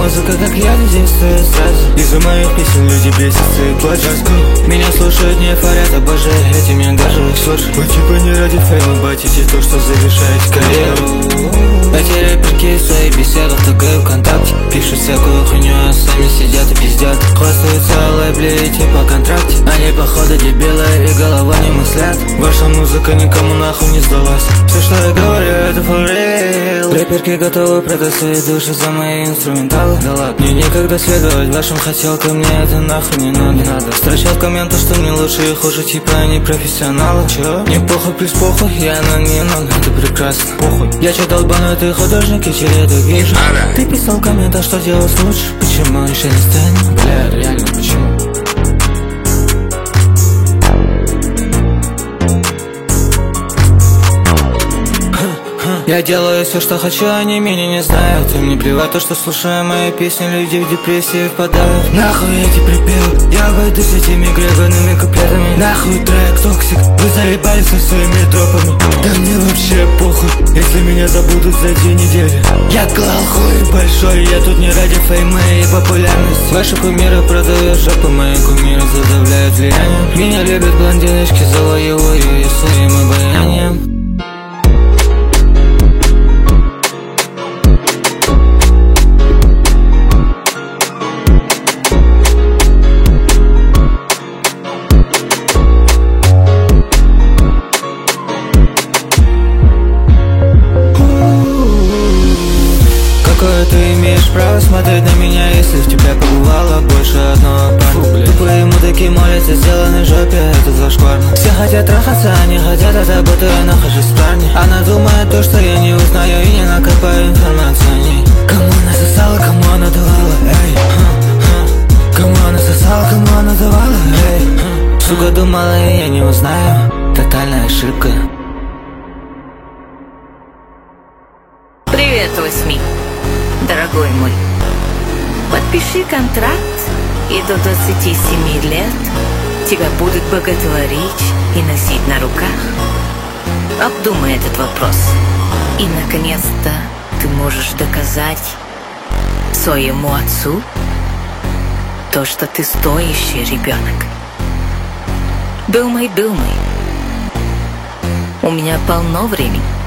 музыка как яд, действует сразу. Из-за моих песен люди бесятся и плачут. Меня слушают, не фарят, обожаю, этим я горжусь. Слушай, вы типа не ради фейма батите то, что завершает карьеру. Эти рэперки в своих беседах тагают ВКонтакте, пишут всякую хуйню, а сами сидят и пиздят. Хвастаются лейбле типа контракте. Они походу дебилы и голова не мыслят. Ваша музыка никому нахуй не сдалась. Все, что я говорю, это for real. Рэперки готовы продать свои души за мои инструменталы. Да ладно, мне некогда следовать вашим хотелкам, мне это нахуй не надо. Строчат комменты, что мне лучше и хуже, типа они профессионалы. Чё? Не похуй, плюс похуй, я аноним, это прекрасно. Похуй. Я чё долбаный, ты художник, и через это вижу. Ты писал комментах, что делать лучше, почему еще не станет? Бля, реально, почему? Я делаю все, что хочу, они меня не знают. Им не плевать то, что слушая мои песни, люди в депрессии впадают. Нахуй эти припевы, я обойдусь с этими гребаными куплетами. Нахуй трек токсик, вы заебались со своими дропами. Да мне вообще похуй, если меня забудут за 2 недели. Я клал хуй большой, я тут не ради фейма и популярности. Ваши кумиры продают жопу, мои кумиры задавляют влиянием. Меня любят блондиночки, завоевую я своим обаянием. Какое ты имеешь право смотреть на меня, если в тебя побывало больше одного парня? Тупые мудаки молятся сделанной жопе, это зашкварно. Все хотят трахаться, они хотят, это будто я нахожусь в парне. Она думает то, что я не узнаю и не накопаю информацию о ней. Кому она сосала, кому она давала, эй. Кому она сосала, кому она давала, эй. Сука думала, и я не узнаю, тотальная ошибка. Приветствую, СМИ. Дорогой мой, подпиши контракт, и до 27 лет тебя будут боготворить и носить на руках. Обдумай этот вопрос, и наконец-то ты можешь доказать своему отцу то, что ты стоящий ребенок. Думай, думай. У меня полно времени.